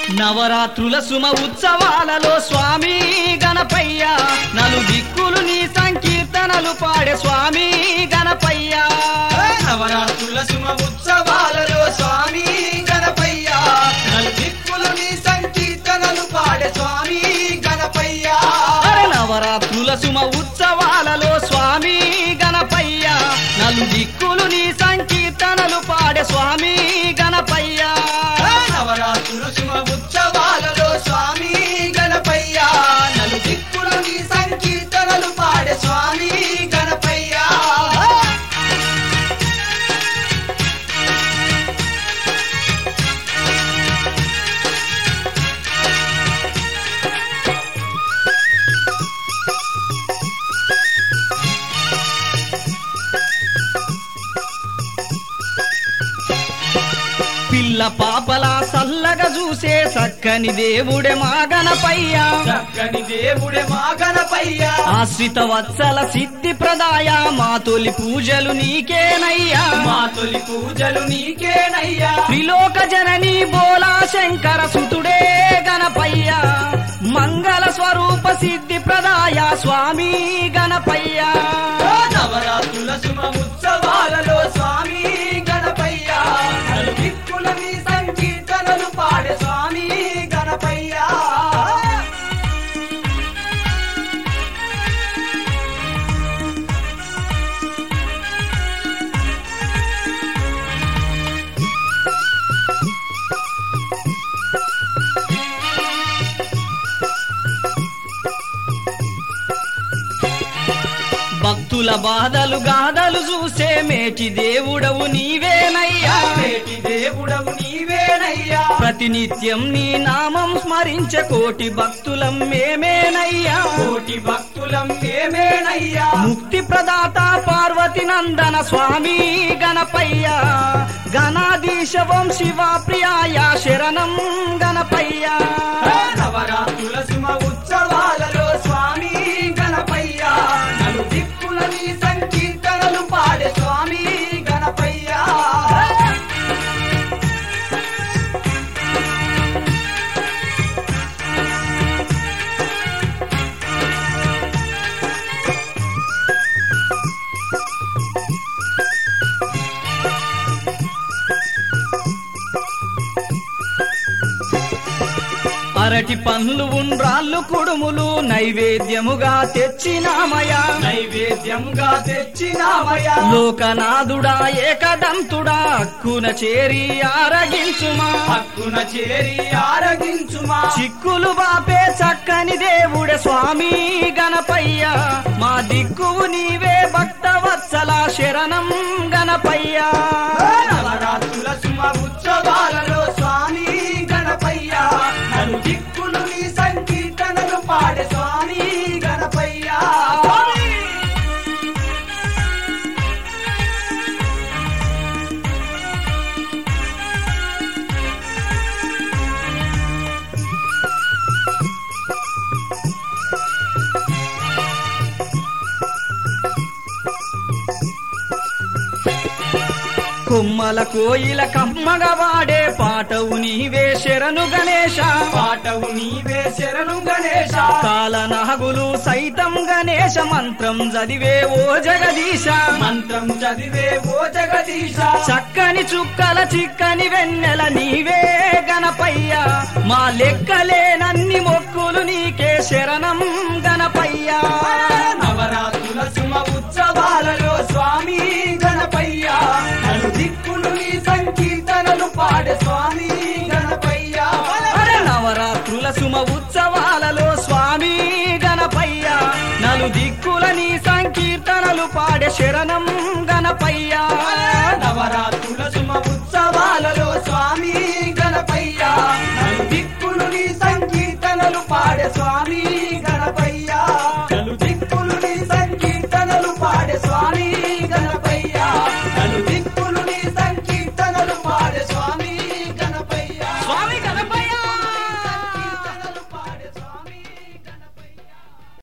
నవరాత్రుల సుమ ఉత్సవాలలో స్వామి గణపయ్య నలు దిక్కులు నీ సంకీర్తనలు పాడే స్వామి గణపయ్య నవరాత్రుల సుమ ఉత్సవాలలో స్వామి గణపయ్య నలు దిక్కులు నీ సంకీర్తనలు పాడే స్వామి గణపయ్య నవరాత్రుల సుమ ఉత్సవాలలో స్వామి గణపయ్య నలు దిక్కులు నీ సంకీర్తనలు పాడే స్వామి గణపయ్య నవరాత్రుల సుమ ఉత్సవాలలో స్వామి గణపయ్య నలు దిక్కులు నీ సంకీర్తనలు పాడే స్వామి గణపయ్య పిల్ల పాపలా సల్లగా చూసే చక్కని దేవుడే మా గణపయ్య చక్కని దేవుడే మా గణపయ్య ఆశ్రిత వత్సల సిద్ధి ప్రదాయ మా తొలి పూజలు నీకేనయ్యా మా తొలి పూజలు నీకేనయ్యా త్రిలోక జనని బోలా శంకర సుతుడే గణపయ్య మంగళ స్వరూప సిద్ధి ప్రదాయ స్వామి గణపయ్య నవరాత్రుల సుమ ఉత్సవాలలో స్వామి గణపయ్య నలు దిక్కుల నీ సంకీర్తనలు పాడే స్వామి గణపయ్య భక్తుల బాధలు గాథలు చూసే మేటి దేవుడవు నీవేనయ్యా మేటి దేవుడవు నీవేనయ్యా ప్రతినిత్యం నీ నామం స్మరించే కోటి భక్తులం మేమేనయ్యా కోటి భక్తులం మేమేనయ్యా ముక్తి ప్రదాత పార్వతి నందన స్వామి గణపయ్య గణాధీశవం శివ ప్రియాయ శరణం గణపయ్య నవరాత్రుల సుమ ఉత్సవాలలో స్వామి గణపయ్య నలు దిక్కుల నీ సంకీర్తనలు పాడే స్వామి గణపయ్య అరటి పండ్లు ఉండ్రాళ్ళు కుడుములు నైవేద్యముగా తెచ్చినామయా నైవేద్యంగా తెచ్చినామయ్యా లోకనాథుడా ఏకదంతుడా హక్కున చేరి ఆరగించుమా హక్కున చేరి ఆరగించుమా చిక్కులు బాపే చక్కని దేవుడే స్వామి గణపయ్య మా దిక్కువు నీవే భక్తవత్సల శరణం గణపయ్య నవరాత్రుల సుమ ఉత్సవాలలో స్వామి గణపయ్య నలు దిక్కులు నీ సంకీర్తనలు పాడే స్వామి గణపయ్య కొమ్మల కోయిల కమ్మగా వాడే పాటవు నీవే శరణు గణేశ పాటవు నీవే శరణు గణేశ కాలనాగులు సైతం గణేశ మంత్రం చదివే ఓ జగదీశ మంత్రం చదివే ఓ జగదీశ చక్కని చుక్కల చిక్కని వెన్నెల నీవే గణపయ్య మా లెక్కలేనన్ని మొక్కులు నీకే శరణం గణపయ్య నవరాత్రుల సుమ ఉత్సవాలలో స్వామి గణపయ్య నలు దిక్కులు నీ సంకీర్తనలు పాడే స్వామి గణపయ్య నవరాత్రుల సుమ ఉత్సవాలలో స్వామి గణపయ్య నలు దిక్కుల నీ సంకీర్తనలు పాడే శరణం గణపయ్య నవరాత్రుల